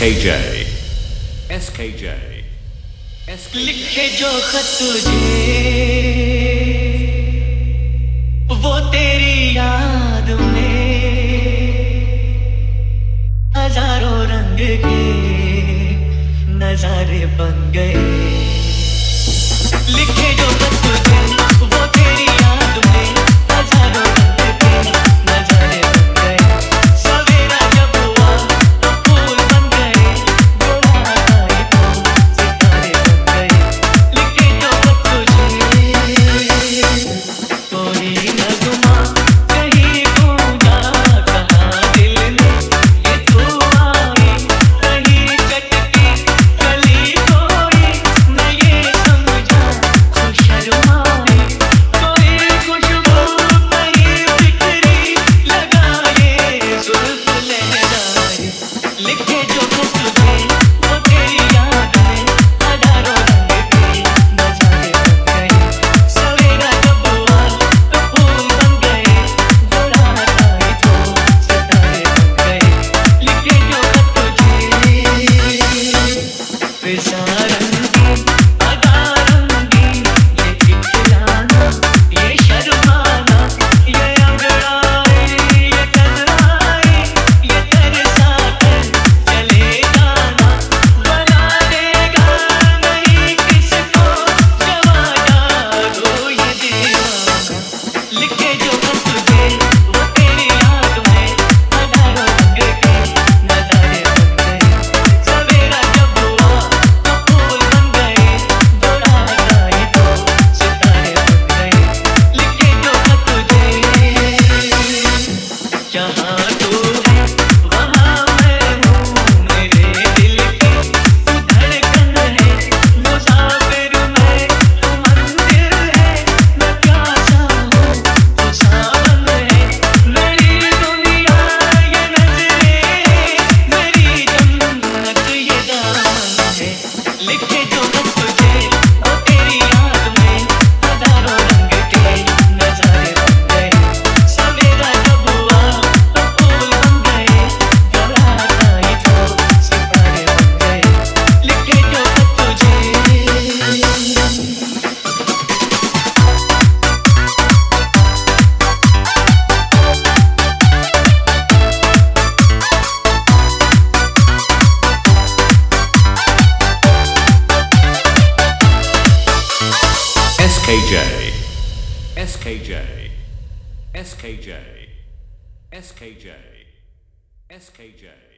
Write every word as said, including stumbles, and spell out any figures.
K J, S K J, S K J. लिखे जो खत तुझे वो तेरी याद में हजारों रंग के नजारे बन गए। लिखे जो खत तुझे वो तेरी याद में हजारों रंग के नजारे बन गए। सवेरा जब हुआ तो फूल बन गए, जो रात आई तो सितारे बन गए। लिखे जो खत तुझे कोई नगमा कहीं गूंजा, कहाँ दिल ने ये तू आई, कहीं चटकी कली कोई मैं ये समझा तो शर्माई। कोई खुशबू कहीं बिखरी लगाए, जुल्फ लहराए। लिखे जो खत तुझे वो तेरी याद में हजारों रंग के नजारे बन गए। सवेरा जब हुआ तो फूल बन गए, जो रात आई तो सितारे बन गए। लिखे जो खत तुझे फिजा रंगीन अदा रंगीन, ये चिखलाना ये शर्माना, ये अंगड़ाई ये कतराई, ये तरसा कर चले जाना। बना देगा नहीं किसको जवाना, हो ये दीवाना। लिखे जो खत तुझे वो तेरी याद में हजारों रंग के नजारे बन गए। सवेरा जब हुआ तो फूल बन गए, जो रात आई तो सितारे बन गए। लिखे जो खत तुझे जहाँ तू है वहाँ मैं हूँ, मेरे दिल की तू धड़कन है। मुसाफिर मैं तू मंदिर है, मैं प्यासा हूँ तू सावन है। मेरी दुनिया ये नजरें, मेरी जन्नत ये दामन है। लिखे जो खत तुझे वो तेरी याद में हजारों रंग के नजारे बन गए। सवेरा जब हुआ तो फूल बन गए, जो रात आई तो सितारे बन गए। लिखे जो खत तुझे S K J, S K J, S K J, S K J, S K J.